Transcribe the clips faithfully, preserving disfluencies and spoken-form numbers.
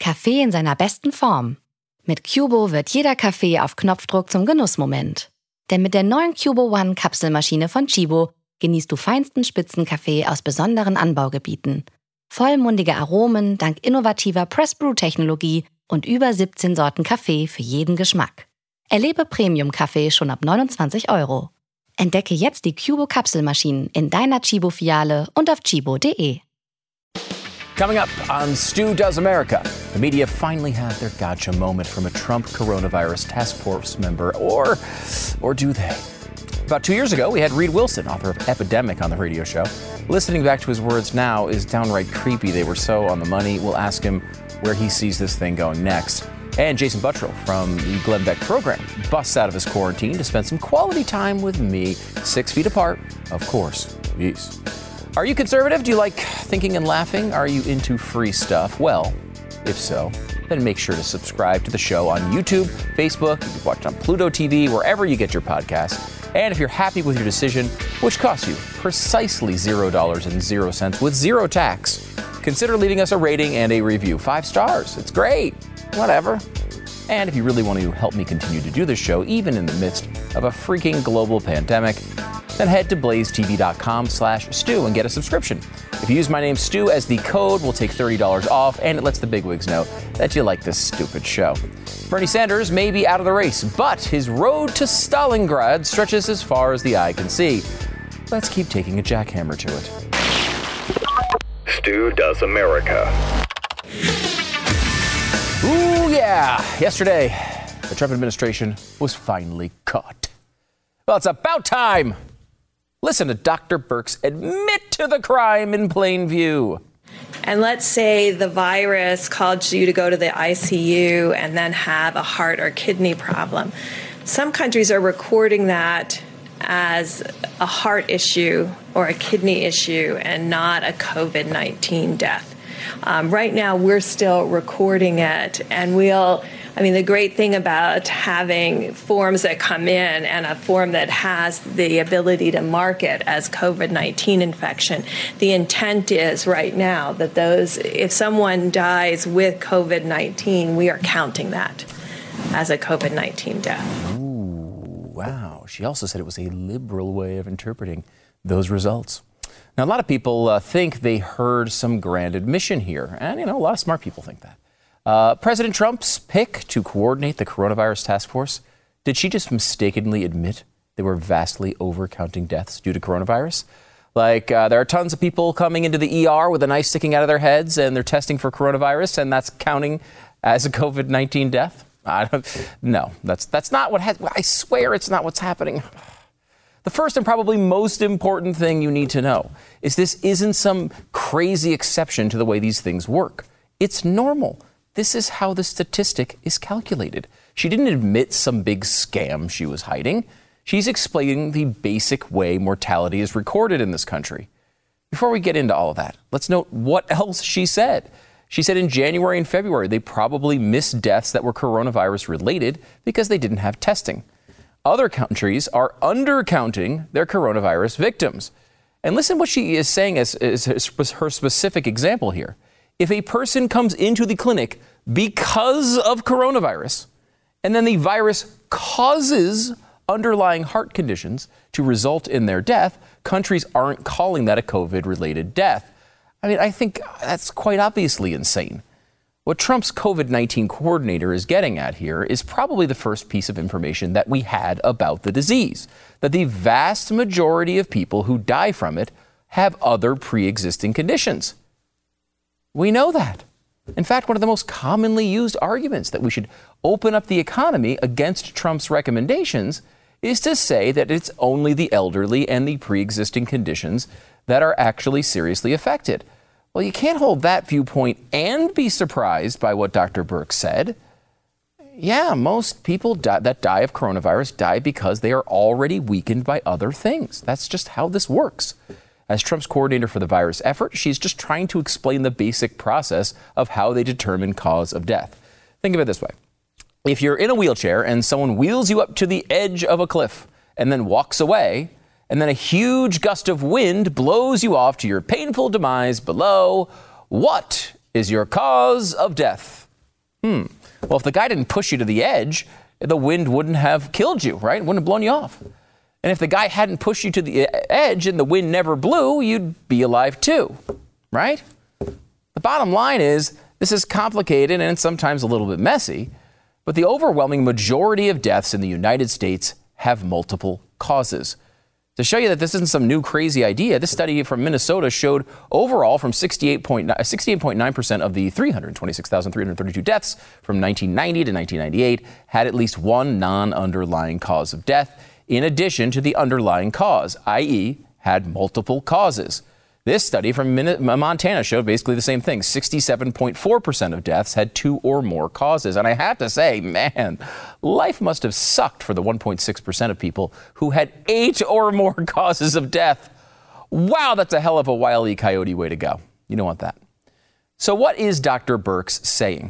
Kaffee in seiner besten Form. Mit Cubo wird jeder Kaffee auf Knopfdruck zum Genussmoment. Denn mit der neuen Cubo One Kapselmaschine von Chibo genießt du feinsten Spitzenkaffee aus besonderen Anbaugebieten. Vollmundige Aromen dank innovativer Press-Brew-Technologie und über siebzehn Sorten Kaffee für jeden Geschmack. Erlebe Premium-Kaffee schon ab neunundzwanzig Euro. Entdecke jetzt die Cubo Kapselmaschinen in deiner Chibo-Filiale und auf chibo punkt de. Coming up on Stu Does America, the media finally have their gotcha moment from a Trump coronavirus task force member, or, or do they? About two years ago, we had Reed Wilson, author of Epidemic, on the radio show. Listening back to his words now is downright creepy. They were so on the money. We'll ask him where he sees this thing going next. And Jason Buttrill from the Glenn Beck program busts out of his quarantine to spend some quality time with me, six feet apart, of course. Yes. Are you conservative? Do you like thinking and laughing? Are you into free stuff? Well, if so, then make sure to subscribe to the show on YouTube, Facebook, you can watch it on Pluto T V, wherever you get your podcasts. And if you're happy with your decision, which costs you precisely zero dollars and zero cents with zero tax, consider leaving us a rating and a review. Five stars. It's great. Whatever. And if you really want to help me continue to do this show, even in the midst of a freaking global pandemic, then head to blazetv.com slash Stu and get a subscription. If you use my name Stu as the code, we'll take thirty dollars off, and it lets the bigwigs know that you like this stupid show. Bernie Sanders may be out of the race, but his road to Stalingrad stretches as far as the eye can see. Let's keep taking a jackhammer to it. Stu Does America. Ooh, yeah. Yesterday, the Trump administration was finally caught. Well, it's about time. Listen to Doctor Birx admit to the crime in plain view. And let's say the virus caused you to go to the I C U and then have a heart or kidney problem. Some countries are recording that as a heart issue or a kidney issue and not a covid nineteen death. Um, right now, we're still recording it, and we'll I mean, the great thing about having forms that come in and a form that has the ability to mark it as covid nineteen infection, the intent is right now that those, if someone dies with covid nineteen, we are counting that as a covid nineteen death. Ooh, wow. She also said it was a liberal way of interpreting those results. Now, a lot of people uh, think they heard some grand admission here, and, you know, a lot of smart people think that. Uh, President Trump's pick to coordinate the coronavirus task force, did she just mistakenly admit they were vastly overcounting deaths due to coronavirus? Like, uh, there are tons of people coming into the E R with a knife sticking out of their heads, and they're testing for coronavirus, and that's counting as a covid nineteen death? I don't, no, that's that's not what ha- I swear it's not what's happening. The first and probably most important thing you need to know is this isn't some crazy exception to the way these things work. It's normal. This is how the statistic is calculated. She didn't admit some big scam she was hiding. She's explaining the basic way mortality is recorded in this country. Before we get into all of that, let's note what else she said. She said in January and February, they probably missed deaths that were coronavirus related because they didn't have testing. Other countries are undercounting their coronavirus victims. And listen what she is saying as, as her specific example here. If a person comes into the clinic because of coronavirus, and then the virus causes underlying heart conditions to result in their death, countries aren't calling that a COVID-related death. I mean, I think that's quite obviously insane. What Trump's covid nineteen coordinator is getting at here is probably the first piece of information that we had about the disease, that the vast majority of people who die from it have other pre-existing conditions. We know that. In fact, one of the most commonly used arguments that we should open up the economy against Trump's recommendations is to say that it's only the elderly and the pre-existing conditions that are actually seriously affected. Well, you can't hold that viewpoint and be surprised by what Doctor Birx said. Yeah, most people die, that die of coronavirus die because they are already weakened by other things. That's just how this works. As Trump's coordinator for the virus effort, she's just trying to explain the basic process of how they determine cause of death. Think of it this way. If you're in a wheelchair and someone wheels you up to the edge of a cliff and then walks away, and then a huge gust of wind blows you off to your painful demise below, what is your cause of death? Hmm. Well, if the guy didn't push you to the edge, the wind wouldn't have killed you, right? It wouldn't have blown you off. And if the guy hadn't pushed you to the edge and the wind never blew, you'd be alive too, right? The bottom line is this is complicated and sometimes a little bit messy, but the overwhelming majority of deaths in the United States have multiple causes. To show you that this isn't some new crazy idea, this study from Minnesota showed overall from sixty-eight point nine percent of the three hundred twenty-six thousand three hundred thirty-two deaths from nineteen ninety to nineteen ninety-eight had at least one non-underlying cause of death in addition to the underlying cause, that is had multiple causes. This study from Montana showed basically the same thing. sixty-seven point four percent of deaths had two or more causes. And I have to say, man, life must have sucked for the one point six percent of people who had eight or more causes of death. Wow, that's a hell of a Wile E. Coyote way to go. You don't want that. So what is Doctor Birx saying?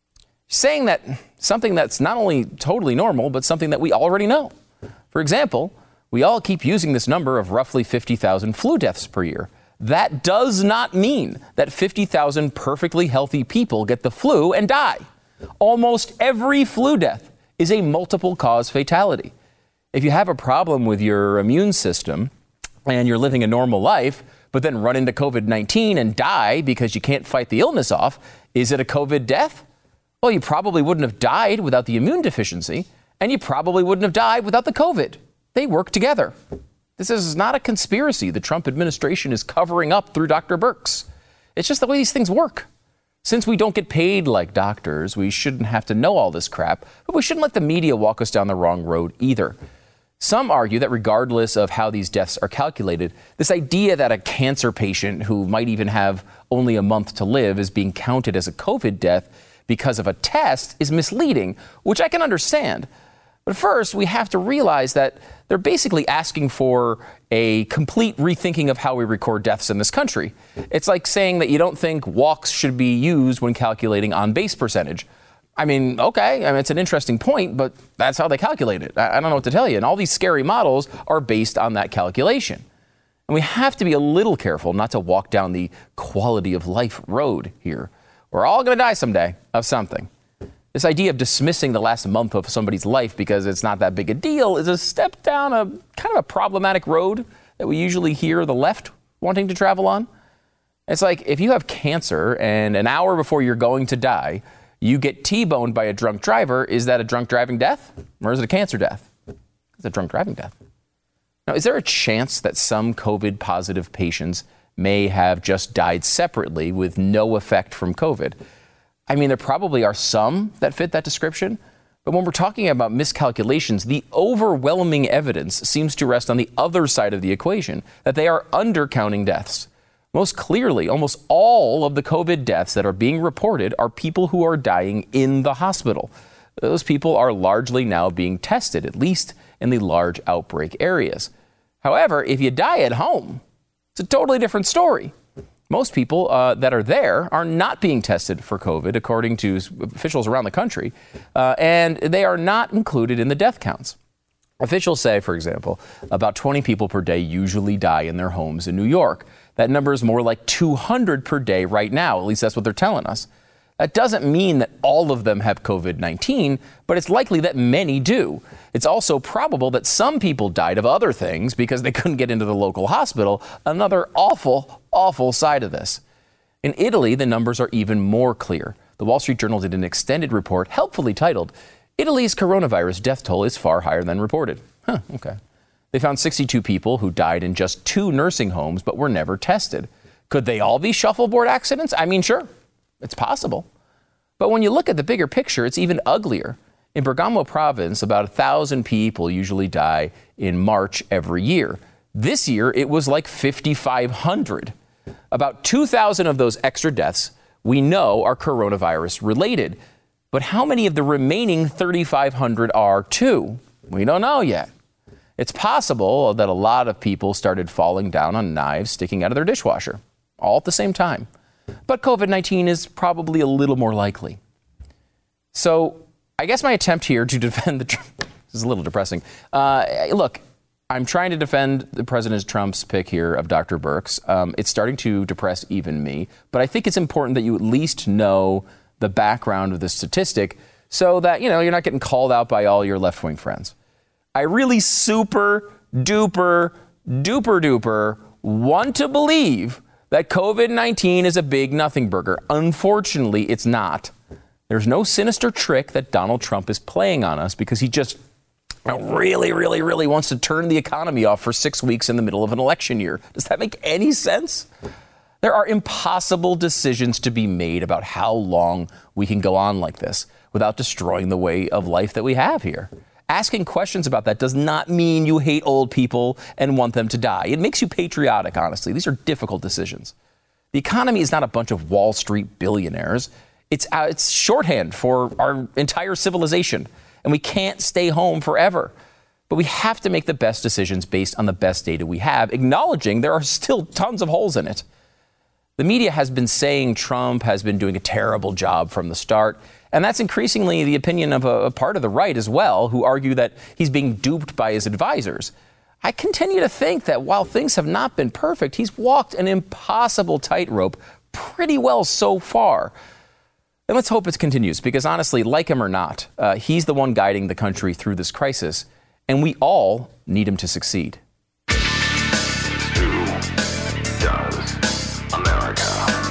Saying that something that's not only totally normal, but something that we already know. For example, we all keep using this number of roughly fifty thousand flu deaths per year. That does not mean that fifty thousand perfectly healthy people get the flu and die. Almost every flu death is a multiple cause fatality. If you have a problem with your immune system and you're living a normal life, but then run into covid nineteen and die because you can't fight the illness off, is it a COVID death? Well, you probably wouldn't have died without the immune deficiency, and you probably wouldn't have died without the COVID. They work together. This is not a conspiracy the Trump administration is covering up through Doctor Birx. It's just the way these things work. Since we don't get paid like doctors, we shouldn't have to know all this crap, but we shouldn't let the media walk us down the wrong road either. Some argue that regardless of how these deaths are calculated, this idea that a cancer patient who might even have only a month to live is being counted as a COVID death because of a test is misleading, which I can understand. But first, we have to realize that they're basically asking for a complete rethinking of how we record deaths in this country. It's like saying that you don't think walks should be used when calculating on-base percentage. I mean, okay, I mean, it's an interesting point, but that's how they calculate it. I, I don't know what to tell you. And all these scary models are based on that calculation. And we have to be a little careful not to walk down the quality of life road here. We're all going to die someday of something. This idea of dismissing the last month of somebody's life because it's not that big a deal is a step down a kind of a problematic road that we usually hear the left wanting to travel on. It's like if you have cancer and an hour before you're going to die, you get T-boned by a drunk driver, is that a drunk driving death or is it a cancer death? It's a drunk driving death. Now, is there a chance that some COVID positive patients may have just died separately with no effect from COVID? I mean, there probably are some that fit that description, but when we're talking about miscalculations, the overwhelming evidence seems to rest on the other side of the equation, that they are undercounting deaths. Most clearly, almost all of the COVID deaths that are being reported are people who are dying in the hospital. Those people are largely now being tested, at least in the large outbreak areas. However, if you die at home, it's a totally different story. Most people uh, that are there are not being tested for COVID, according to officials around the country, uh, and they are not included in the death counts. Officials say, for example, about twenty people per day usually die in their homes in New York. That number is more like two hundred per day right now. At least that's what they're telling us. That doesn't mean that all of them have COVID nineteen, but it's likely that many do. It's also probable that some people died of other things because they couldn't get into the local hospital. Another awful, awful side of this. In Italy, the numbers are even more clear. The Wall Street Journal did an extended report, helpfully titled, "Italy's coronavirus death toll is far higher than reported." Huh, okay. They found sixty-two people who died in just two nursing homes but were never tested. Could they all be shuffleboard accidents? I mean, sure, it's possible. But when you look at the bigger picture, it's even uglier. In Bergamo province, about one thousand people usually die in March every year. This year, it was like fifty-five hundred. About two thousand of those extra deaths we know are coronavirus related. But how many of the remaining thirty-five hundred are too? We don't know yet. It's possible that a lot of people started falling down on knives sticking out of their dishwasher, all at the same time. But COVID nineteen is probably a little more likely. So I guess my attempt here to defend the Trump, this is a little depressing. Uh, look, I'm trying to defend the President Trump's pick here of Doctor Birx. Um, it's starting to depress even me, but I think it's important that you at least know the background of this statistic so that, you know, you're not getting called out by all your left-wing friends. I really super duper duper duper want to believe that covid nineteen is a big nothing burger. Unfortunately, it's not. There's no sinister trick that Donald Trump is playing on us because he just really, really, really wants to turn the economy off for six weeks in the middle of an election year. Does that make any sense? There are impossible decisions to be made about how long we can go on like this without destroying the way of life that we have here. Asking questions about that does not mean you hate old people and want them to die. It makes you patriotic, honestly. These are difficult decisions. The economy is not a bunch of Wall Street billionaires. It's, uh, it's shorthand for our entire civilization, and we can't stay home forever. But we have to make the best decisions based on the best data we have, acknowledging there are still tons of holes in it. The media has been saying Trump has been doing a terrible job from the start, and that's increasingly the opinion of a, a part of the right as well, who argue that he's being duped by his advisors. I continue to think that while things have not been perfect, he's walked an impossible tightrope pretty well so far. And let's hope it continues, because honestly, like him or not, uh, he's the one guiding the country through this crisis, and we all need him to succeed. Who does America?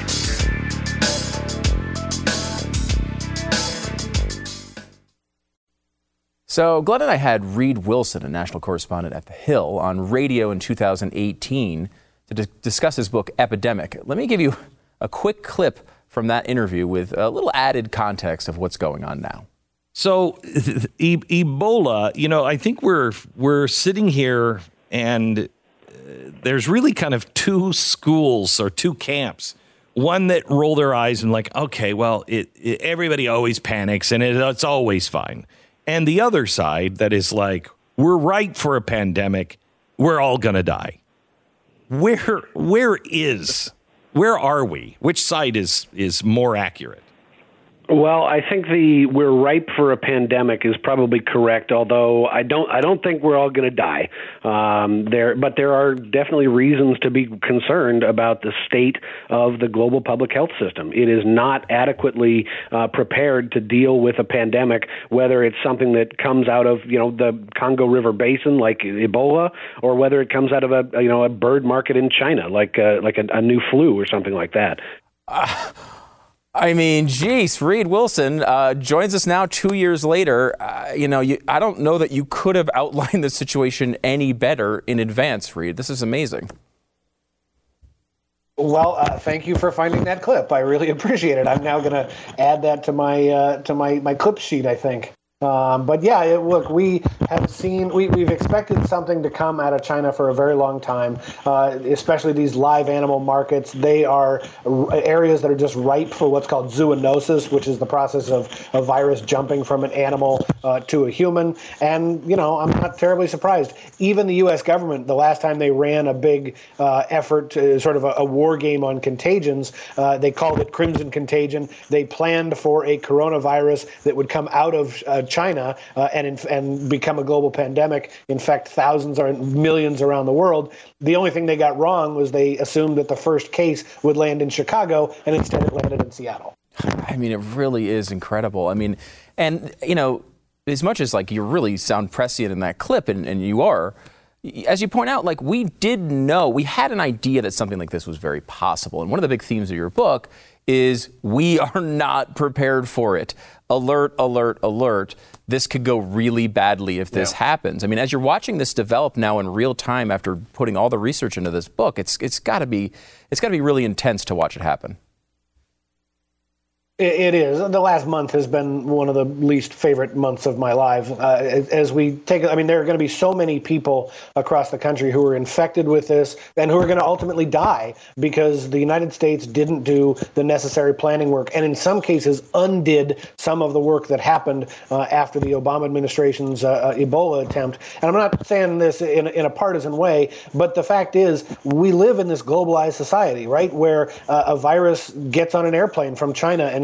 So Glenn and I had Reed Wilson, a national correspondent at The Hill, on radio in two thousand eighteen to d- discuss his book, Epidemic. Let me give you a quick clip from that interview with a little added context of what's going on now. So e- Ebola, you know, I think we're we're sitting here and uh, there's really kind of two schools or two camps. One that roll their eyes and like, OK, well, it, it, everybody always panics and it, it's always fine. And the other side that is like, we're ripe for a pandemic. We're all going to die. Where where is where are we? Which side is is more accurate? Well, I think the we're ripe for a pandemic is probably correct, although I don't I don't think we're all going to die. Um, there, but there are definitely reasons to be concerned about the state of the global public health system. It is not adequately uh, prepared to deal with a pandemic, whether it's something that comes out of you know the Congo River Basin like Ebola, or whether it comes out of a you know a bird market in China like a, like a, a new flu or something like that. Uh. I mean, geez, Reed Wilson uh, joins us now two years later. Uh, you know, you, I don't know that you could have outlined the situation any better in advance, Reed. This is amazing. Well, uh, thank you for finding that clip. I really appreciate it. I'm now going to add that to my uh, to my, my clip sheet, I think. Um, but yeah, it, look, we have seen, we, we've expected something to come out of China for a very long time, uh, especially these live animal markets. They are r- areas that are just ripe for what's called zoonosis, which is the process of a virus jumping from an animal uh, to a human. And, you know, I'm not terribly surprised. Even the U S government, the last time they ran a big uh, effort, to, sort of a, a war game on contagions, uh, they called it Crimson Contagion. They planned for a coronavirus that would come out of uh, China uh, and in, and become a global pandemic, infect thousands or millions around the world. The only thing they got wrong was they assumed that the first case would land in Chicago, and instead it landed in Seattle. I mean, it really is incredible. I mean, and, you know, as much as like you really sound prescient in that clip, and, and you are, as you point out, like we did know, we had an idea that something like this was very possible. And one of the big themes of your book is we are not prepared for it. Alert, alert, alert. This could go really badly if this yeah. happens. I mean, as you're watching this develop now in real time after putting all the research into this book, it's it's got to be it's got to be really intense to watch it happen. It is. The last month has been one of the least favorite months of my life. Uh, as we take, I mean, there are going to be so many people across the country who are infected with this and who are going to ultimately die because the United States didn't do the necessary planning work, and in some cases undid some of the work that happened uh, after the Obama administration's uh, Ebola attempt. And I'm not saying this in, in a partisan way, but the fact is we live in this globalized society, right, where uh, a virus gets on an airplane from China and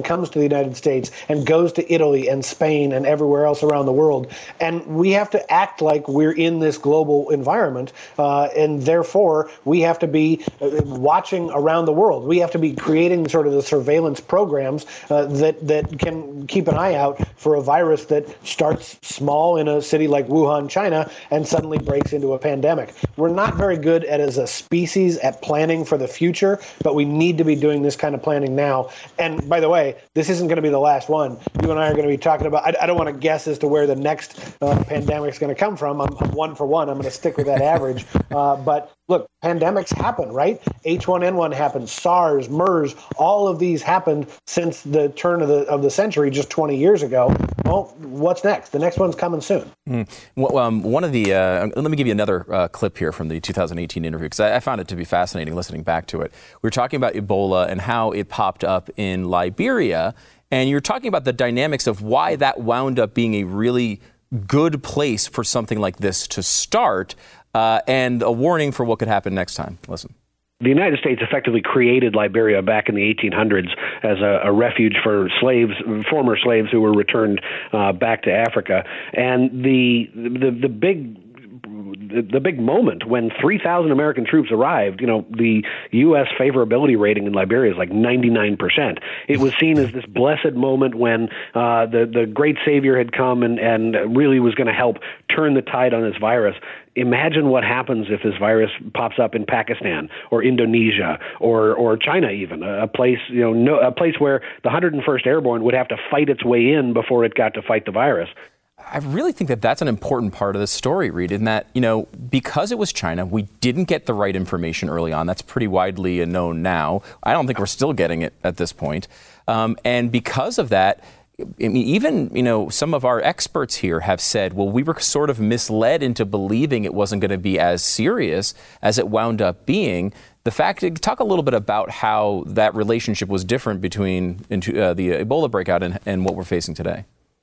comes to the United States and goes to Italy and Spain and everywhere else around the world. And we have to act like we're in this global environment, uh, and therefore we have to be uh, watching around the world. We have to be creating sort of the surveillance programs uh, that, that can keep an eye out for a virus that starts small in a city like Wuhan, China, and suddenly breaks into a pandemic. We're not very good at, as a species, at planning for the future, but we need to be doing this kind of planning now. And by the way, this isn't going to be the last one. You and I are going to be talking about, I, I don't want to guess as to where the next uh, pandemic is going to come from. I'm, I'm one for one. I'm going to stick with that average. Uh, but look, pandemics happen, right? H one N one happened, SARS, MERS, all of these happened since the turn of the of the century, just twenty years ago. Well, what's next? The next one's coming soon. Mm. Well, um, one of the, uh, let me give you another uh, clip here from the two thousand eighteen interview, because I, I found it to be fascinating listening back to it. We were talking about Ebola and how it popped up in Liberia, and you're talking about the dynamics of why that wound up being a really good place for something like this to start, uh, and a warning for what could happen next time. Listen. The United States effectively created Liberia back in the eighteen hundreds as a, a refuge for slaves, former slaves who were returned uh, back to Africa. And the the, the big The, the big moment when three thousand American troops arrived, you know, the U S favorability rating in Liberia is like ninety-nine percent. It was seen as this blessed moment when uh, the, the great savior had come and, and really was going to help turn the tide on this virus. Imagine what happens if this virus pops up in Pakistan or Indonesia or or China, even a place you know no, a place where the one hundred first Airborne would have to fight its way in before it got to fight the virus. I really think that that's an important part of the story, Reed, in that, you know, because it was China, we didn't get the right information early on. That's pretty widely known now. I don't think we're still getting it at this point. Um, and because of that, I mean, even, you know, some of our experts here have said, well, we were sort of misled into believing it wasn't going to be as serious as it wound up being. The fact, talk a little bit about how that relationship was different between uh, the Ebola breakout and, and what we're facing today.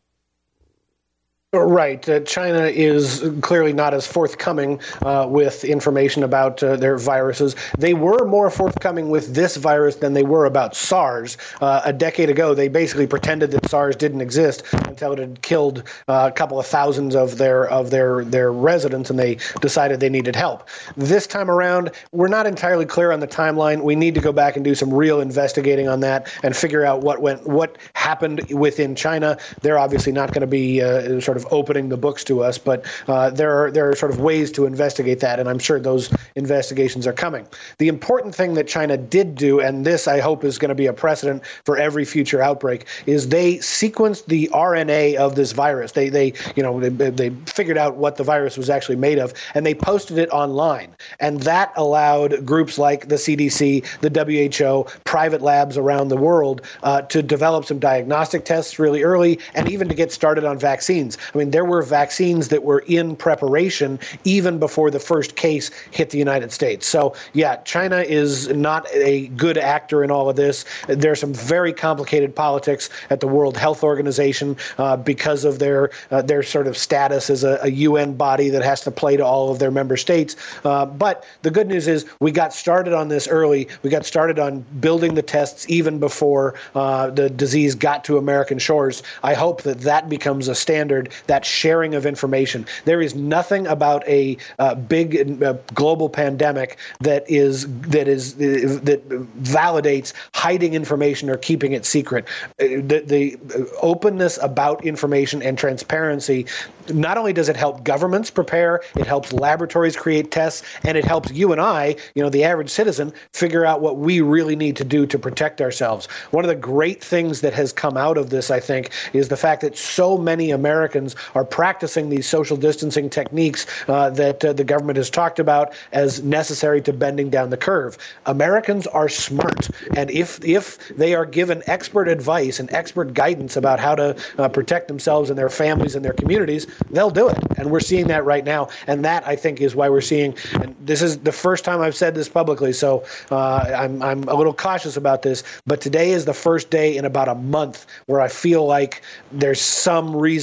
Right. Uh, China is clearly not as forthcoming uh, with information about uh, their viruses. They were more forthcoming with this virus than they were about SARS. Uh, a decade ago, they basically pretended that SARS didn't exist until it had killed uh, a couple of thousands of their of their their residents, and they decided they needed help. This time around, we're not entirely clear on the timeline. We need to go back and do some real investigating on that and figure out what went what happened within China. They're obviously not going to be uh, sort of opening the books to us, but uh, there are there are sort of ways to investigate that, and I'm sure those investigations are coming. The important thing that China did do, and this I hope is going to be a precedent for every future outbreak, is they sequenced the R N A of this virus. They they you know they, they figured out what the virus was actually made of, and they posted it online, and that allowed groups like the C D C, the W H O, private labs around the world uh, to develop some diagnostic tests really early, and even to get started on vaccines. I mean, there were vaccines that were in preparation even before the first case hit the United States. So, yeah, China is not a good actor in all of this. There's some very complicated politics at the World Health Organization uh, because of their uh, their sort of status as a, a U N body that has to play to all of their member states. Uh, but the good news is we got started on this early. We got started on building the tests even before uh, the disease got to American shores. I hope that that becomes a standard, that sharing of information. There is nothing about a uh, big uh, global pandemic that is that is uh, that validates hiding information or keeping it secret. Uh, the, the openness about information and transparency, not only does it help governments prepare, it helps laboratories create tests, and it helps you and I, you know, the average citizen, figure out what we really need to do to protect ourselves. One of the great things that has come out of this, I think, is the fact that so many Americans are practicing these social distancing techniques uh, that uh, the government has talked about as necessary to bending down the curve. Americans are smart, and if if they are given expert advice and expert guidance about how to uh, protect themselves and their families and their communities, they'll do it. And we're seeing that right now. And that, I think, is why we're seeing, and this is the first time I've said this publicly, so uh, I'm, I'm a little cautious about this, but today is the first day in about a month where I feel like there's some reason for optimism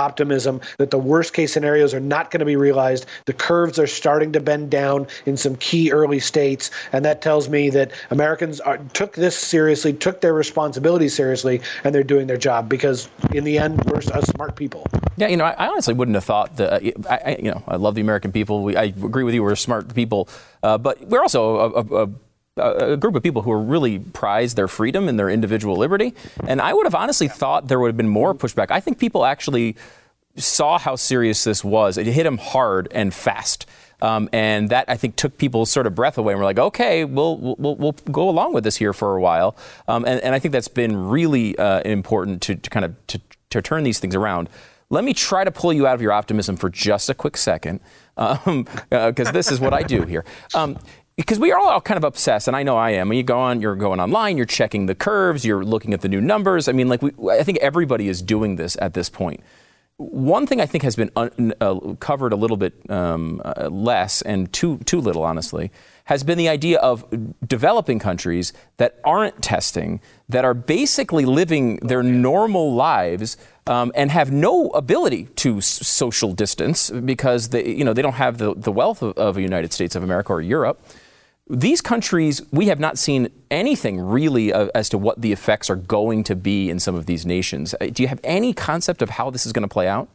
optimism that the worst case scenarios are not going to be realized. The curves are starting to bend down in some key early states. And that tells me that Americans are, took this seriously, took their responsibility seriously, and they're doing their job because in the end, we're a smart people. Yeah, you know, I, I honestly wouldn't have thought that, uh, I, I, you know, I love the American people. We, I agree with you, we're smart people. Uh, but we're also a, a, a a group of people who are really prize their freedom and their individual liberty. And I would have honestly thought there would have been more pushback. I think people actually saw how serious this was. It hit them hard and fast. Um, and that, I think, took people's sort of breath away. And we're like, okay, we'll we'll, we'll go along with this here for a while. Um, and, and I think that's been really uh, important to, to kind of to, to turn these things around. Let me try to pull you out of your optimism for just a quick second, because um, uh, this is what I do here. Um, Because we are all kind of obsessed, and I know I am. When you go on, you're going online, you're checking the curves, you're looking at the new numbers. I mean, like we, I think everybody is doing this at this point. One thing I think has been un, uh, covered a little bit um, uh, less, and too too little, honestly, has been the idea of developing countries that aren't testing, that are basically living their normal lives. Um, and have no ability to s- social distance because they, you know, they don't have the, the wealth of, of the United States of America or Europe. These countries, we have not seen anything really uh, as to what the effects are going to be in some of these nations. Uh, do you have any concept of how this is going to play out?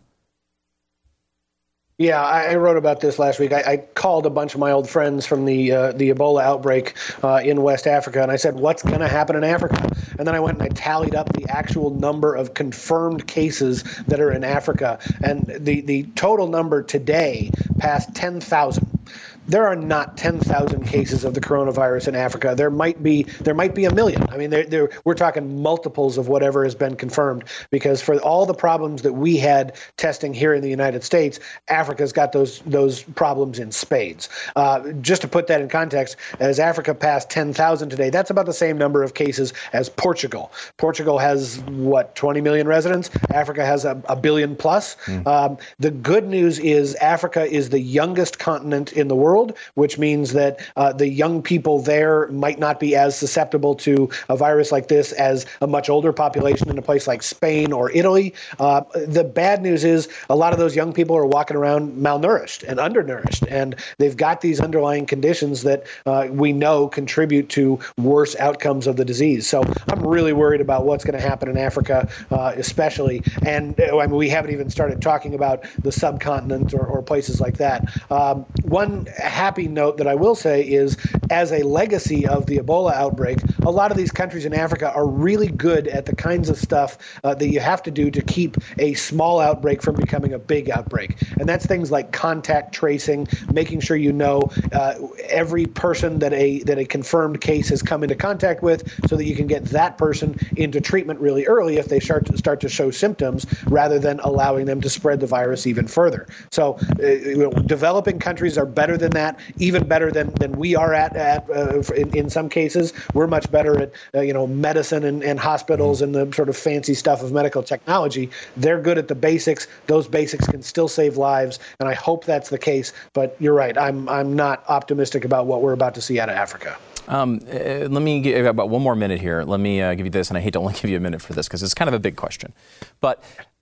Yeah, I wrote about this last week. I, I called a bunch of my old friends from the uh, the Ebola outbreak uh, in West Africa, and I said, what's going to happen in Africa? And then I went and I tallied up the actual number of confirmed cases that are in Africa, and the, the total number today passed ten thousand. There are not ten thousand cases of the coronavirus in Africa. There might be there might be a million. I mean, they're, they're, we're talking multiples of whatever has been confirmed, because for all the problems that we had testing here in the United States, Africa's got those those problems in spades. Uh, just to put that in context, as Africa passed ten thousand today, that's about the same number of cases as Portugal. Portugal has, what, twenty million residents? Africa has a, a billion plus. Mm. Um, the good news is Africa is the youngest continent in the world. Which means that uh, the young people there might not be as susceptible to a virus like this as a much older population in a place like Spain or Italy. Uh, the bad news is a lot of those young people are walking around malnourished and undernourished, and they've got these underlying conditions that uh, we know contribute to worse outcomes of the disease. So I'm really worried about what's going to happen in Africa, uh, especially. And uh, I mean, we haven't even started talking about the subcontinent or, or places like that. Um, one happy note that I will say is, as a legacy of the Ebola outbreak, a lot of these countries in Africa are really good at the kinds of stuff uh, that you have to do to keep a small outbreak from becoming a big outbreak. And that's things like contact tracing, making sure you know uh, every person that a that a confirmed case has come into contact with, so that you can get that person into treatment really early if they start to, start to show symptoms, rather than allowing them to spread the virus even further. So uh, you know, developing countries are better than that, even better than, than we are at, at uh, in, in some cases. We're much better at, uh, you know, medicine and, and hospitals and the sort of fancy stuff of medical technology. They're good at the basics. Those basics can still save lives, and I hope that's the case. But you're right. I'm I'm not optimistic about what we're about to see out of Africa. Um, uh, let me give about one more minute here. Let me uh, give you this, and I hate to only give you a minute for this because it's kind of a big question. But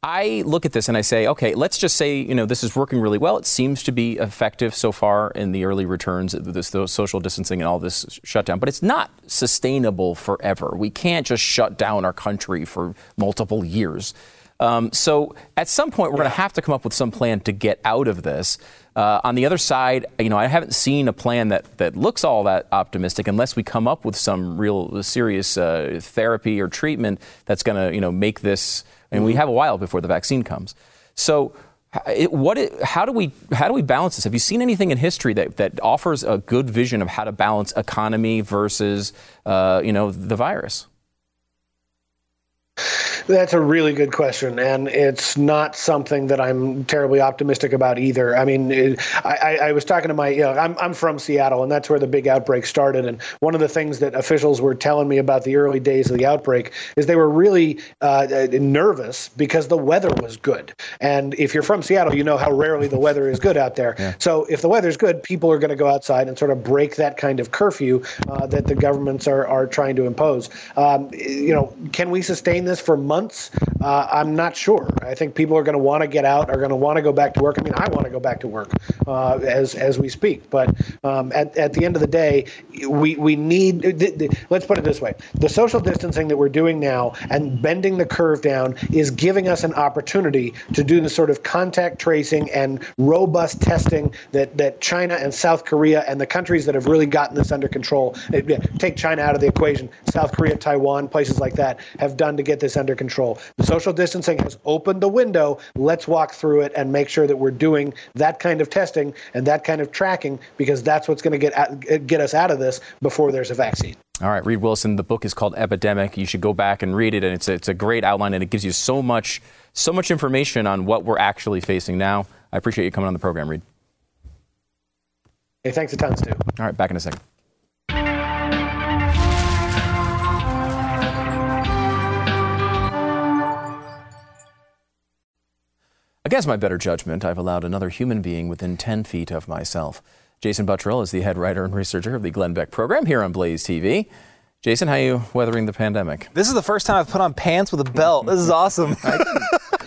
I look at this and I say, okay, let's just say, you know, this is working really well. It seems to be effective so far in the early returns, this, this social distancing and all this shutdown, but it's not sustainable forever. We can't just shut down our country for multiple years. Um, so at some point, we're going to have to come up with some plan to get out of this. Uh, on the other side, you know, I haven't seen a plan that, that looks all that optimistic unless we come up with some real serious uh, therapy or treatment that's going to, you know, make this. I mean, we have a while before the vaccine comes. So, it, what? It, how do we? How do we balance this? Have you seen anything in history that, that offers a good vision of how to balance economy versus, uh, you know, the virus? That's a really good question, and it's not something that I'm terribly optimistic about either. I mean, it, I, I was talking to my, you know, I'm, I'm from Seattle, and that's where the big outbreak started. And one of the things that officials were telling me about the early days of the outbreak is they were really uh, nervous because the weather was good. And if you're from Seattle, you know how rarely the weather is good out there. Yeah. So if the weather's good, people are going to go outside and sort of break that kind of curfew uh, that the governments are, are trying to impose. Um, you know, can we sustain this? this for months, uh, I'm not sure. I think people are going to want to get out, are going to want to go back to work. I mean, I want to go back to work uh, as as we speak. But um, at at the end of the day, we we need. Th- th- let's put it this way: the social distancing that we're doing now and bending the curve down is giving us an opportunity to do the sort of contact tracing and robust testing that that China and South Korea and the countries that have really gotten this under control. Take China out of the equation. South Korea, Taiwan, places like that have done to get this under control. The social distancing has opened the window. Let's walk through it and make sure that we're doing that kind of testing and that kind of tracking, because that's what's going to get at, get us out of this before there's a vaccine. All right, Reed Wilson, the book is called Epidemic. You should go back and read it, and it's a, it's a great outline, and it gives you so much so much information on what we're actually facing now. I appreciate you coming on the program, Reed. Hey, thanks a ton, Stu. All right, back in a second. Against my better judgment, I've allowed another human being within ten feet of myself. Jason Buttrill is the head writer and researcher of the Glenn Beck program here on Blaze T V. Jason, how are you weathering the pandemic? This is the first time I've put on pants with a belt. This is awesome. I, didn't,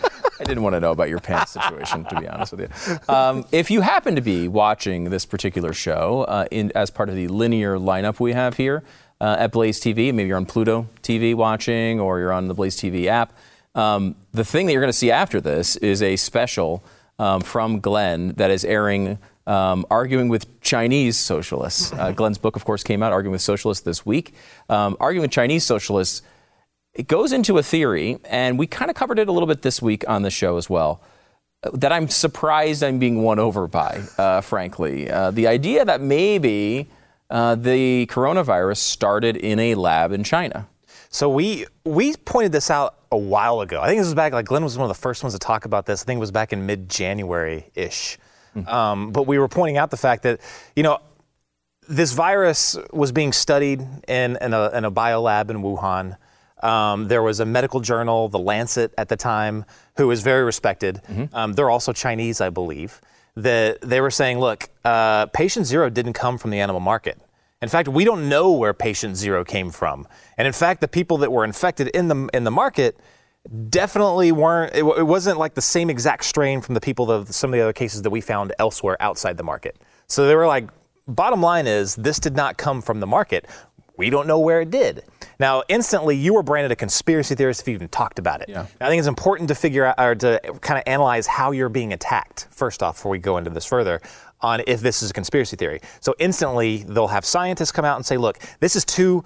I didn't want to know about your pants situation, to be honest with you. Um, if you happen to be watching this particular show uh, in, as part of the linear lineup we have here uh, at Blaze T V, maybe you're on Pluto T V watching or you're on the Blaze T V app, um, the thing that you're going to see after this is a special um, from Glenn that is airing Um, arguing with Chinese socialists. Uh, Glenn's book, of course, came out, Arguing with Socialists, this week. Um, arguing with Chinese socialists, it goes into a theory, and we kind of covered it a little bit this week on the show as well, that I'm surprised I'm being won over by, uh, frankly. Uh, the idea that maybe uh, the coronavirus started in a lab in China. So we we pointed this out a while ago. I think this was back, like Glenn was one of the first ones to talk about this. I think it was back in mid-January-ish. Um, but we were pointing out the fact that, you know, this virus was being studied in, in, a, in a biolab in Wuhan. Um, there was a medical journal, The Lancet at the time, who was very respected. Mm-hmm. Um, they're also Chinese, I believe. That they were saying, look, uh, patient zero didn't come from the animal market. In fact, we don't know where patient zero came from. And in fact, the people that were infected in the in the market definitely weren't, it, it wasn't like the same exact strain from the people of some of the other cases that we found elsewhere outside the market. So they were like, bottom line is, this did not come from the market. We don't know where it did. Now, instantly, you were branded a conspiracy theorist if you even talked about it. Yeah. I think it's important to figure out, or to kind of analyze how you're being attacked, first off, before we go into this further, on if this is a conspiracy theory. So instantly, they'll have scientists come out and say, look, this is too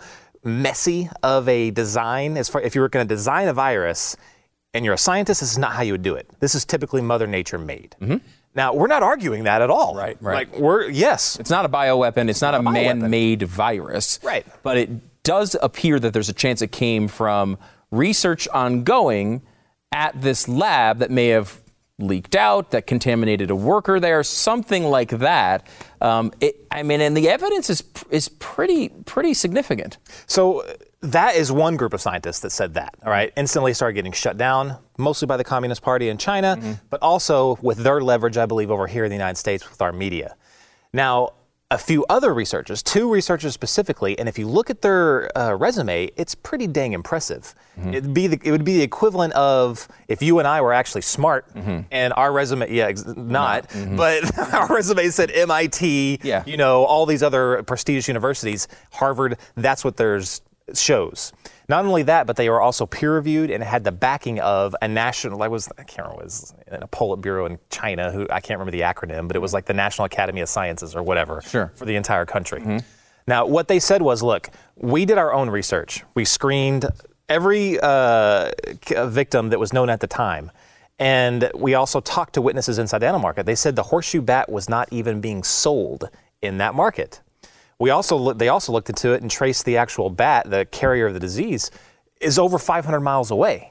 messy of a design. As far if you were going to design a virus and you're a scientist, this is not how you would do it. This is typically Mother Nature made. Mm-hmm. Now, we're not arguing that at all. Right, right. Like, we're, yes. It's not a bioweapon. It's not, not a, a man-made virus. Right. But it does appear that there's a chance it came from research ongoing at this lab that may have leaked out, that contaminated a worker there, something like that. Um, it, I mean, and the evidence is is pretty pretty significant. So that is one group of scientists that said that, all right? Instantly started getting shut down, mostly by the Communist Party in China, mm-hmm. but also with their leverage, I believe, over here in the United States with our media. Now, a few other researchers, two researchers specifically, and if you look at their uh, resume, it's pretty dang impressive. Mm-hmm. It'd be the, it would be the equivalent of if you and I were actually smart, mm-hmm. and our resume, yeah, ex- not, mm-hmm. but our resume said M I T, yeah. you know, all these other prestigious universities, Harvard, that's what theirs shows. Not only that, but they were also peer-reviewed and had the backing of a national, I was, I can't remember, it was in a Politburo in China, who I can't remember the acronym, but it was like the National Academy of Sciences or whatever sure. for the entire country. Mm-hmm. Now, what they said was, look, we did our own research. We screened every uh, victim that was known at the time. And we also talked to witnesses inside the animal market. They said the horseshoe bat was not even being sold in that market. We also they also looked into it and traced the actual bat, the carrier of the disease, is over five hundred miles away.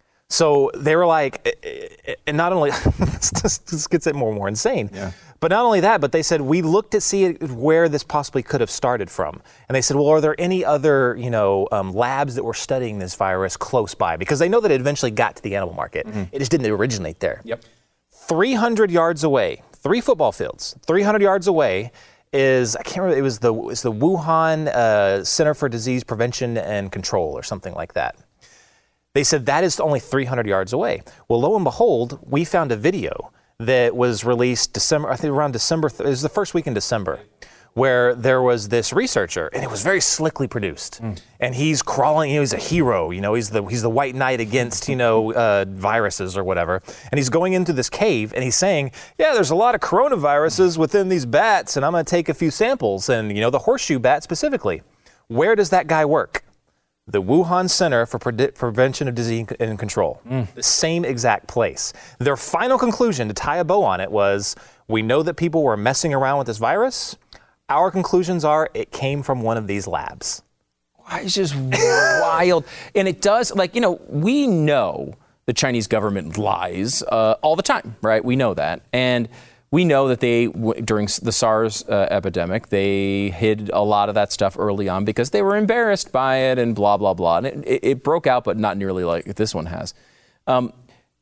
So they were like, and not only, this gets it more and more insane, yeah. but not only that, but they said, we looked to see where this possibly could have started from. And they said, well, are there any other, you know, um, labs that were studying this virus close by? Because they know that it eventually got to the animal market. Mm-hmm. It just didn't originate there. Yep. three hundred yards away, three football fields, three hundred yards away, is, I can't remember, it was the, it was the Wuhan uh, Center for Disease Prevention and Control or something like that. They said that is only three hundred yards away. Well, lo and behold, we found a video that was released December, I think around December, it was the first week in December, where there was this researcher, and it was very slickly produced. Mm. And he's crawling, he's a hero, you know, he's the he's the white knight against, you know, uh, viruses or whatever. And he's going into this cave, and he's saying, yeah, there's a lot of coronaviruses within these bats, and I'm going to take a few samples, and, you know, the horseshoe bat specifically. Where does that guy work? The Wuhan Center for Pre- Prevention of Disease and Control. Mm. The same exact place. Their final conclusion, to tie a bow on it, was, we know that people were messing around with this virus. Our conclusions are it came from one of these labs. It's just wild. And it does, like, you know, we know the Chinese government lies uh, all the time, right? We know that. And we know that they, during the SARS uh, epidemic, they hid a lot of that stuff early on because they were embarrassed by it and blah, blah, blah. And it, it, it broke out, but not nearly like this one has. Um,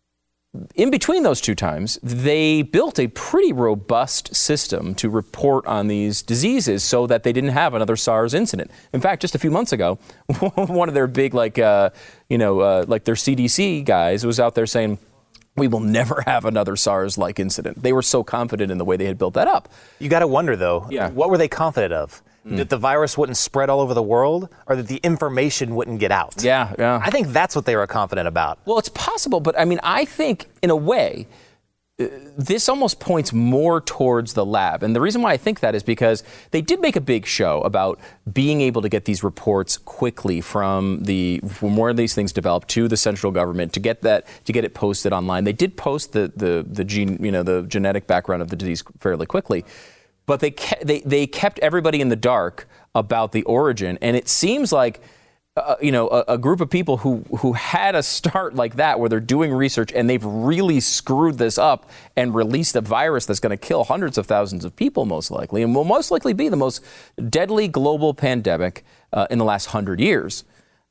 In between those two times, they built a pretty robust system to report on these diseases so that they didn't have another SARS incident. In fact, just a few months ago, one of their big, like, uh, you know, uh, like their C D C guys was out there saying, we will never have another SARS-like incident. They were so confident in the way they had built that up. You got to wonder, though, yeah. what were they confident of? Mm. That the virus wouldn't spread all over the world, or that the information wouldn't get out? Yeah, yeah. I think that's what they were confident about. Well, it's possible, but I mean, I think in a way, uh, this almost points more towards the lab. And the reason why I think that is because they did make a big show about being able to get these reports quickly from the from where these things developed to the central government to get that to get it posted online. They did post the the the gene, you know, the genetic background of the disease fairly quickly. But they kept, they they kept everybody in the dark about the origin, and it seems like uh, you know a, a group of people who who had a start like that, where they're doing research and they've really screwed this up and released a virus that's going to kill hundreds of thousands of people, most likely, and will most likely be the most deadly global pandemic uh, in the last hundred years.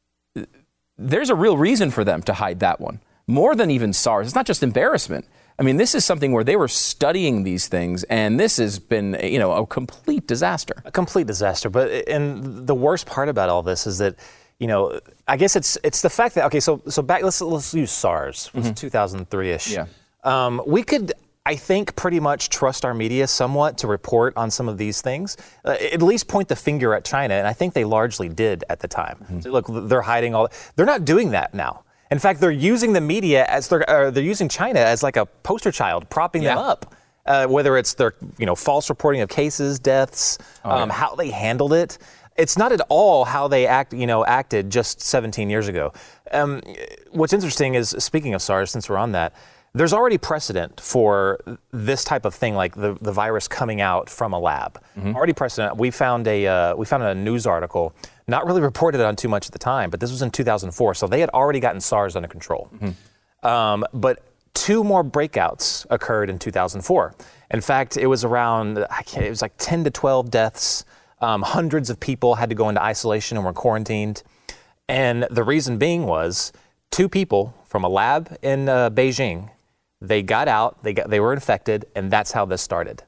There's a real reason for them to hide that one, more than even SARS. It's not just embarrassment. I mean, this is something where they were studying these things, and this has been, you know, a complete disaster. A complete disaster. But and the worst part about all this is that, you know, I guess it's it's the fact that, okay, so so back, let's let's use SARS, mm-hmm. two thousand three-ish. Yeah. Um, we could, I think, pretty much trust our media somewhat to report on some of these things, uh, at least point the finger at China, and I think they largely did at the time. Mm-hmm. So look, they're hiding all. They're not doing that now. In fact, they're using the media as they're uh, they're using China as like a poster child, propping yeah. them up. Uh, whether it's their you know false reporting of cases, deaths, oh, um, yeah. how they handled it. It's not at all how they act you know acted just seventeen years ago. Um, what's interesting is, speaking of SARS, since we're on that, there's already precedent for this type of thing, like the, the virus coming out from a lab. Mm-hmm. Already precedent. We found a uh, we found a news article. Not really reported on too much at the time, but this was in two thousand four, so they had already gotten SARS under control. Mm-hmm. Um, but two more breakouts occurred in two thousand four. In fact, it was around, I can't, it was like ten to twelve deaths. Um, hundreds of people had to go into isolation and were quarantined. And the reason being was two people from a lab in uh, Beijing, they got out, they got, they were infected, and that's how this started.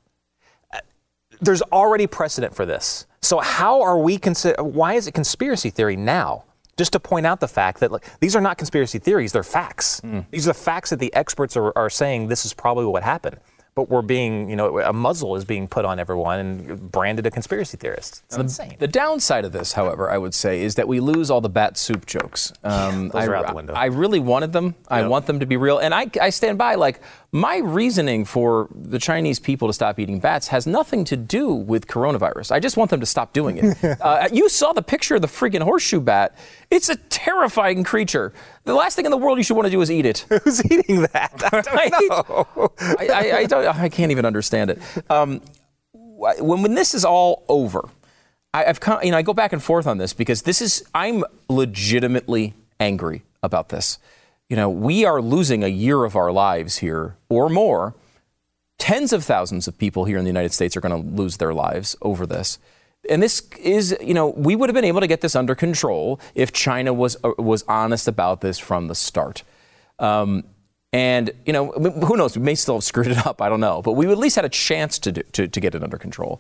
There's already precedent for this. So how are we consider? Why is it conspiracy theory now? Just to point out the fact that like, these are not conspiracy theories; they're facts. Mm. These are the facts that the experts are, are saying this is probably what happened. But we're being, you know, a muzzle is being put on everyone and branded a conspiracy theorist. It's the, insane. The downside of this, however, I would say, is that we lose all the bat soup jokes. Um, yeah, those I, are out the window. I really wanted them. Yep. I want them to be real. And I, I stand by, like, my reasoning for the Chinese people to stop eating bats has nothing to do with coronavirus. I just want them to stop doing it. uh, you saw the picture of the freaking horseshoe bat. It's a terrifying creature. The last thing in the world you should want to do is eat it. Who's eating that? I don't know. I, I, I, don't, I can't even understand it. Um, when, when this is all over, I, I've kind of, you know I go back and forth on this because this is I'm legitimately angry about this. You know, we are losing a year of our lives here or more. Tens of thousands of people here in the United States are going to lose their lives over this. And this is, you know, we would have been able to get this under control if China was uh, was honest about this from the start. Um, and, you know, who knows? We may still have screwed it up. I don't know. But we at least had a chance to do, to, to get it under control.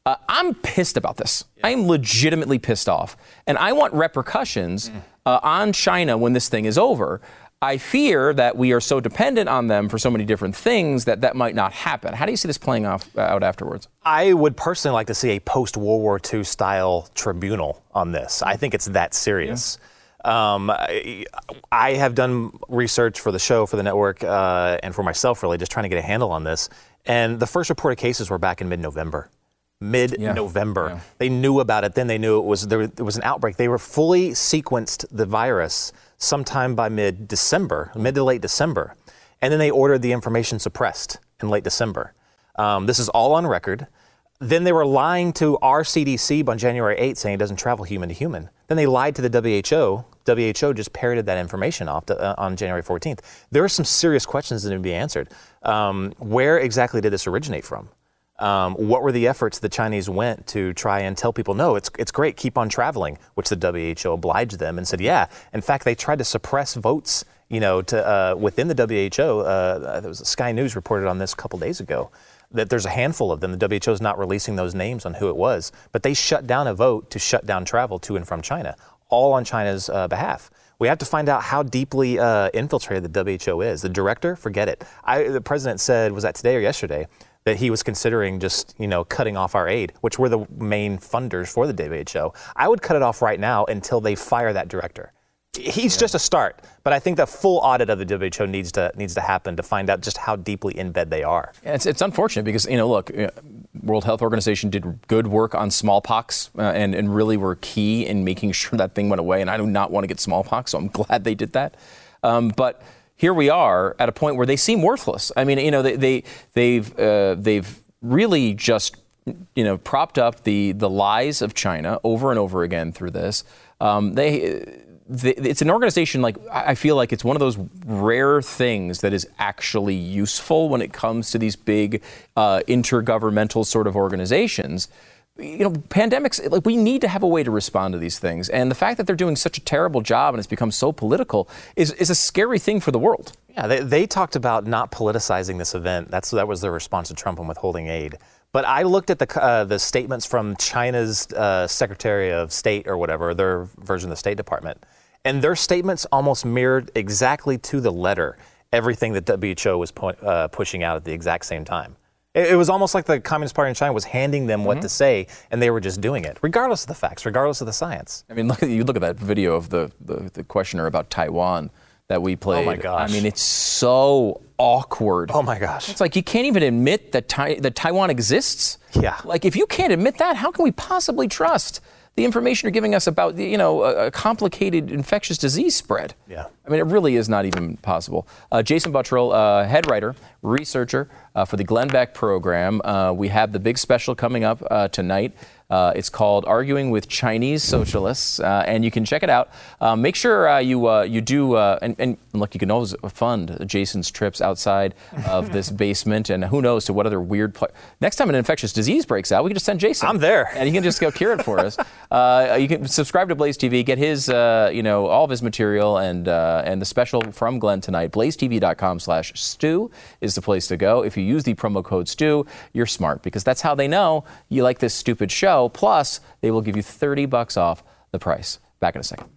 Uh, I'm pissed about this. Yeah. I am legitimately pissed off. And I want repercussions mm. uh, on China when this thing is over. I fear that we are so dependent on them for so many different things that that might not happen. How do you see this playing off, uh, out afterwards? I would personally like to see a post-World War Two style tribunal on this. I think it's that serious. Yeah. Um, I, I have done research for the show, for the network, uh, and for myself, really, just trying to get a handle on this. And the first reported cases were back in mid-November. Mid-November. Yeah. Yeah. They knew about it then. They knew it was there, there was an outbreak. They were fully sequenced the virus sometime by mid-December, mid to late December. And then they ordered the information suppressed in late December. Um, this is all on record. Then they were lying to our C D C on January eighth, saying it doesn't travel human to human. Then they lied to the W H O. W H O just parroted that information off to, uh, on January fourteenth. There are some serious questions that need to be answered. Um, where exactly did this originate from? Um, what were the efforts the Chinese went to try and tell people, no, it's it's great, keep on traveling, which the W H O obliged them and said, yeah. In fact, they tried to suppress votes, you know, to uh, within the W H O. Uh, there was a Sky News reported on this a couple days ago, that there's a handful of them. The W H O is not releasing those names on who it was, but they shut down a vote to shut down travel to and from China, all on China's uh, behalf. We have to find out how deeply uh, infiltrated the W H O is. The director, forget it. I, the president said, was that today or yesterday, that he was considering just, you know, cutting off our aid, which we're the main funders for the W H O. I would cut it off right now until they fire that director. He's yeah. just a start, but I think the full audit of the W H O needs to needs to happen to find out just how deeply in bed they are. Yeah, it's it's unfortunate because, you know, look, World Health Organization did good work on smallpox uh, and and really were key in making sure that thing went away. And I do not want to get smallpox, so I'm glad they did that. Um, but here we are at a point where they seem worthless. I mean, you know, they, they they've uh, they've really just, you know, propped up the the lies of China over and over again through this. Um, they. It's an organization, like, I feel like it's one of those rare things that is actually useful when it comes to these big uh, intergovernmental sort of organizations. You know, pandemics, like, we need to have a way to respond to these things. And the fact that they're doing such a terrible job and it's become so political is, is a scary thing for the world. Yeah, they, they talked about not politicizing this event. That's that was their response to Trump on withholding aid. But I looked at the uh, the statements from China's uh, Secretary of State or whatever, their version of the State Department, and their statements almost mirrored exactly to the letter everything that W H O was pu- uh, pushing out at the exact same time. It, it was almost like the Communist Party in China was handing them mm-hmm. what to say, and they were just doing it, regardless of the facts, regardless of the science. I mean, look at you look at that video of the, the, the questioner about Taiwan that we played. Oh my gosh! I mean, it's so awkward. Oh my gosh! It's like you can't even admit that Tai- that Taiwan exists. Yeah. Like, if you can't admit that, how can we possibly trust the information you're giving us about, you know, a, a complicated infectious disease spread? Yeah. I mean, it really is not even possible. Uh, Jason Buttrill, uh, head writer, researcher uh, for the Glenn Beck program. Uh, we have the big special coming up uh, tonight. Uh, it's called Arguing with Chinese Socialists, uh, and you can check it out. Uh, make sure uh, you uh, you do, uh, and, and look, you can always fund Jason's trips outside of this basement, and who knows to what other weird place. Next time an infectious disease breaks out, we can just send Jason. I'm there. And he can just go cure it for us. Uh, you can subscribe to Blaze T V, get his, uh, you know, all of his material, and uh, and the special from Glenn tonight. blazetv.com slash stew is the place to go. If you use the promo code stew, you're smart, because that's how they know you like this stupid show. Plus, they will give you thirty bucks off the price. Back in a second.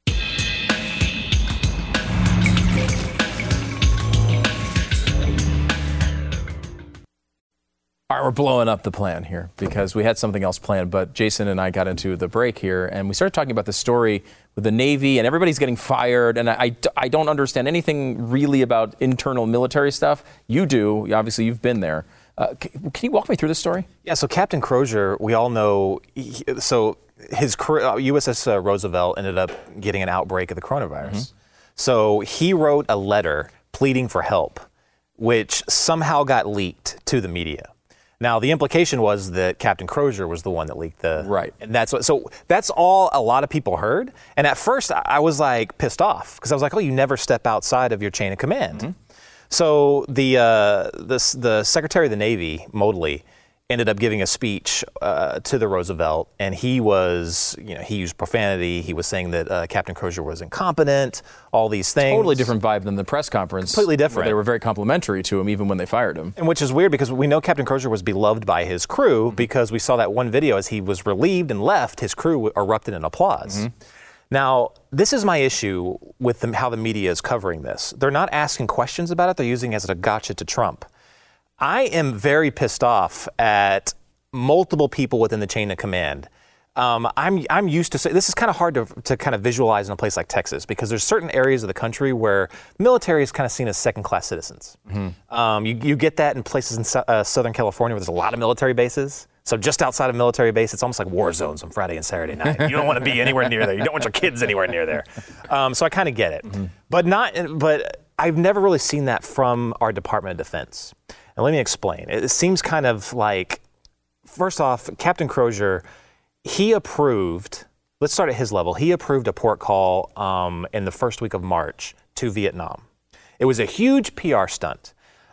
All right, we're blowing up the plan here because we had something else planned, but Jason and I got into the break here, and we started talking about the story with the Navy, and everybody's getting fired, and I, I, I don't understand anything really about internal military stuff. You do. Obviously, you've been there. Uh, can, can you walk me through this story? Yeah, so Captain Crozier, we all know, he, so his uh, U S S uh, Roosevelt ended up getting an outbreak of the coronavirus. Mm-hmm. So he wrote a letter pleading for help, which somehow got leaked to the media. Now, the implication was that Captain Crozier was the one that leaked the... Right. And that's what, so that's all a lot of people heard. And at first, I was like pissed off because I was like, oh, you never step outside of your chain of command. Mm-hmm. So the, uh, the the Secretary of the Navy, Modly, ended up giving a speech uh, to the Roosevelt, and he was, you know, he used profanity. He was saying that uh, Captain Crozier was incompetent, all these things. Totally different vibe than the press conference. Completely different. They were very complimentary to him even when they fired him. And which is weird because we know Captain Crozier was beloved by his crew mm-hmm. because we saw that one video as he was relieved and left, his crew erupted in applause. Mm-hmm. Now, this is my issue with the, how the media is covering this. They're not asking questions about it. They're using it as a gotcha to Trump. I am very pissed off at multiple people within the chain of command. Um, I'm I'm used to say this is kind of hard to to kind of visualize in a place like Texas because there's certain areas of the country where military is kind of seen as second-class citizens. Mm-hmm. Um, you you get that in places in uh, Southern California where there's a lot of military bases. So just outside of military base, it's almost like war zones on Friday and Saturday night. You don't want to be anywhere near there. You don't want your kids anywhere near there. Um, so I kind of get it, mm-hmm. but not. But I've never really seen that from our Department of Defense. And let me explain. It seems kind of like, first off, Captain Crozier, he approved, let's start at his level. He approved a port call um, in the first week of March to Vietnam. It was a huge P R stunt.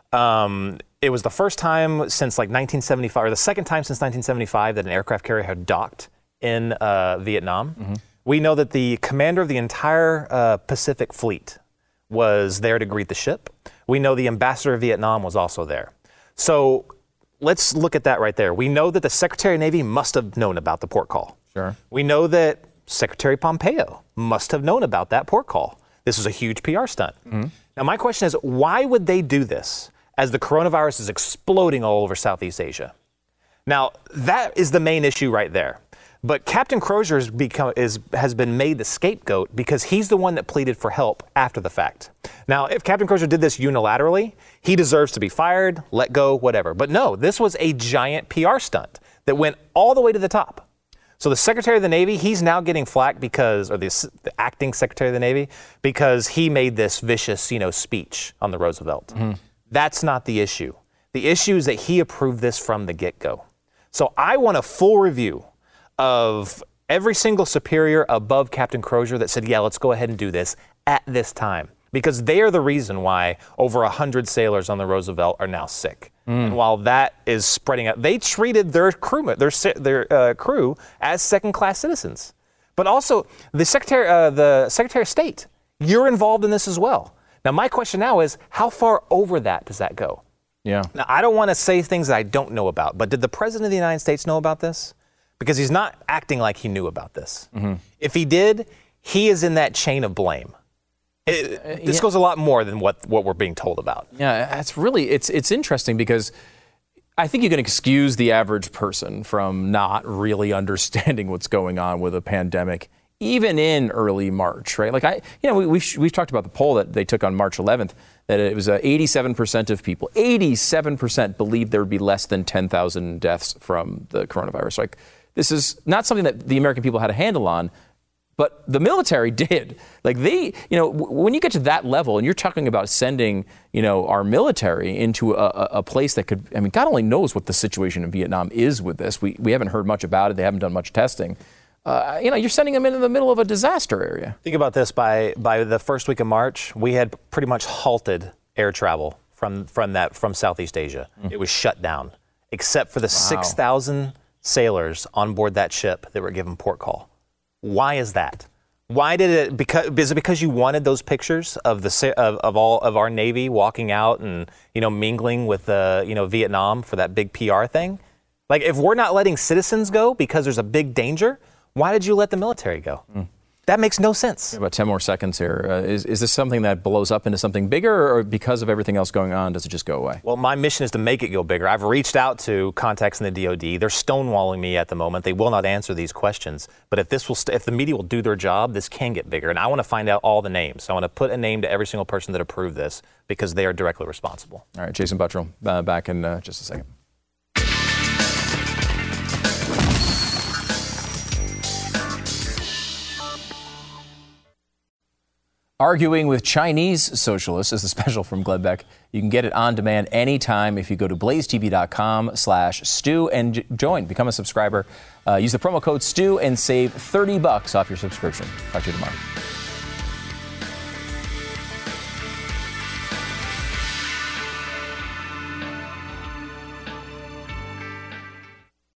Um, it was the first time since like nineteen seventy-five, or the second time since nineteen seventy-five that an aircraft carrier had docked in uh, Vietnam. Mm-hmm. We know that the commander of the entire uh, Pacific Fleet was there to greet the ship. We know the ambassador of Vietnam was also there. So let's look at that right there. We know that the Secretary of Navy must have known about the port call. Sure. We know that Secretary Pompeo must have known about that port call. This was a huge P R stunt. Mm-hmm. Now, my question is, why would they do this as the coronavirus is exploding all over Southeast Asia? Now, that is the main issue right there. But Captain Crozier has, become, is, has been made the scapegoat because he's the one that pleaded for help after the fact. Now, if Captain Crozier did this unilaterally, he deserves to be fired, let go, whatever. But no, this was a giant P R stunt that went all the way to the top. So the Secretary of the Navy, he's now getting flack because, or the, the acting Secretary of the Navy, because he made this vicious, you know, speech on the Roosevelt. Mm-hmm. That's not the issue. The issue is that he approved this from the get-go. So I want a full review of every single superior above Captain Crozier that said, yeah, let's go ahead and do this at this time. Because they are the reason why over one hundred sailors on the Roosevelt are now sick. Mm. And while that is spreading out, they treated their crew, their, their uh, crew as second-class citizens. But also, the Secretary, uh, the Secretary of State, you're involved in this as well. Now, my question now is, how far over that does that go? Yeah. Now, I don't want to say things that I don't know about, but did the President of the United States know about this? Because he's not acting like he knew about this. Mm-hmm. If he did, he is in that chain of blame. It, uh, this yeah. goes a lot more than what, what we're being told about. Yeah, it's really, it's it's interesting because I think you can excuse the average person from not really understanding what's going on with a pandemic, even in early March, right? Like I, you know, we, we've, we've talked about the poll that they took on March eleventh, that it was uh, eighty-seven percent of people, eighty-seven percent believed there would be less than ten thousand deaths from the coronavirus. Like, this is not something that the American people had a handle on, but the military did. Like they, you know, w- when you get to that level and you're talking about sending, you know, our military into a, a, a place that could, I mean, God only knows what the situation in Vietnam is with this. We we haven't heard much about it. They haven't done much testing. Uh, you know, you're sending them into the middle of a disaster area. Think about this. By by the first week of March, we had pretty much halted air travel from, from that from Southeast Asia. Mm. It was shut down, except for the wow. six thousand sailors on board that ship that were given port call. Why is that? Why did it? Because is it because you wanted those pictures of the of, of all of our Navy walking out and, you know, mingling with uh, you know, Vietnam for that big P R thing? Like, if we're not letting citizens go because there's a big danger, why did you let the military go? Mm. That makes no sense. About ten more seconds here. Uh, is, is this something that blows up into something bigger, or because of everything else going on, does it just go away? Well, my mission is to make it go bigger. I've reached out to contacts in the D O D. They're stonewalling me at the moment. They will not answer these questions. But if this will, st- if the media will do their job, this can get bigger. And I want to find out all the names. I want to put a name to every single person that approved this because they are directly responsible. All right, Jason Buttrill, uh, back in uh, just a second. Arguing with Chinese Socialists is a special from Glenn Beck. You can get it on demand anytime if you go to blazetv.com slash stew and j- join. Become a subscriber. Uh, use the promo code stew and save thirty bucks off your subscription. Talk to you tomorrow.